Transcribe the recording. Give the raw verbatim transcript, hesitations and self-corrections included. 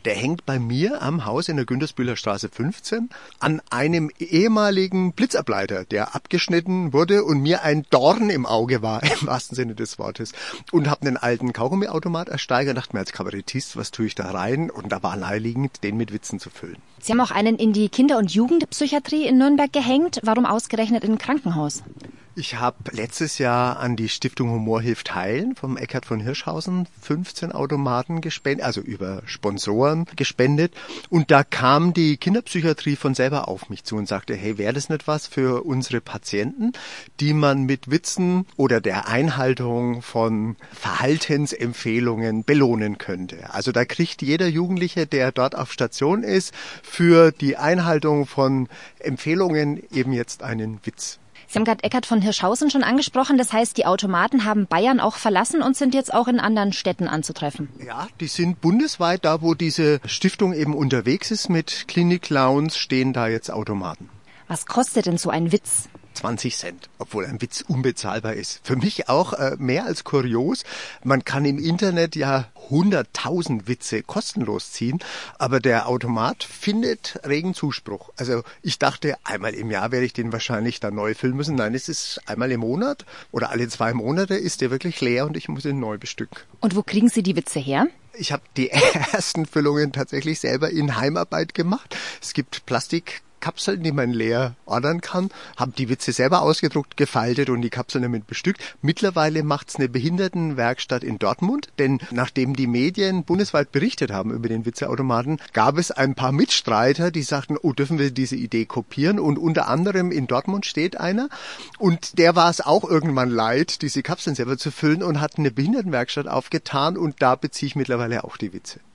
Der hängt bei mir am Haus in der Güntersbühler Straße fünfzehn an einem ehemaligen Blitzableiter, der abgeschnitten wurde und mir ein Dorn im Auge war, im wahrsten Sinne des Wortes. Und habe einen alten Kaugummiautomat ersteigert und dachte mir als Kabarettist, was tue ich da rein? Und da war naheliegend, den mit Witzen zu füllen. Sie haben auch einen in die Kinder- und Jugendpsychiatrie in Nürnberg gehängt. Warum ausgerechnet in ein Krankenhaus? Ich habe letztes Jahr an die Stiftung Humor hilft heilen vom Eckhard von Hirschhausen fünfzehn Automaten gespendet, also über Sponsoren gespendet. Und da kam die Kinderpsychiatrie von selber auf mich zu und sagte, hey, wäre das nicht was für unsere Patienten, die man mit Witzen oder der Einhaltung von Verhaltensempfehlungen belohnen könnte. Also da kriegt jeder Jugendliche, der dort auf Station ist, für die Einhaltung von Empfehlungen eben jetzt einen Witz. Sie haben gerade Eckhard von Hirschhausen schon angesprochen. Das heißt, die Automaten haben Bayern auch verlassen und sind jetzt auch in anderen Städten anzutreffen. Ja, die sind bundesweit, da wo diese Stiftung eben unterwegs ist mit Klinik-Clowns, stehen da jetzt Automaten. Was kostet denn so ein Witz? zwanzig Cent, obwohl ein Witz unbezahlbar ist. Für mich auch äh, mehr als kurios. Man kann im Internet ja hunderttausend Witze kostenlos ziehen, aber der Automat findet regen Zuspruch. Also ich dachte, einmal im Jahr werde ich den wahrscheinlich dann neu füllen müssen. Nein, es ist einmal im Monat oder alle zwei Monate ist der wirklich leer und ich muss ihn neu bestücken. Und wo kriegen Sie die Witze her? Ich habe die ersten Füllungen tatsächlich selber in Heimarbeit gemacht. Es gibt Plastik Kapseln, die man leer ordern kann, habe die Witze selber ausgedruckt, gefaltet und die Kapseln damit bestückt. Mittlerweile macht's eine Behindertenwerkstatt in Dortmund, denn nachdem die Medien bundesweit berichtet haben über den Witzeautomaten, gab es ein paar Mitstreiter, die sagten, oh, dürfen wir diese Idee kopieren? Und unter anderem in Dortmund steht einer und der war es auch irgendwann leid, diese Kapseln selber zu füllen und hat eine Behindertenwerkstatt aufgetan und da beziehe ich mittlerweile auch die Witze.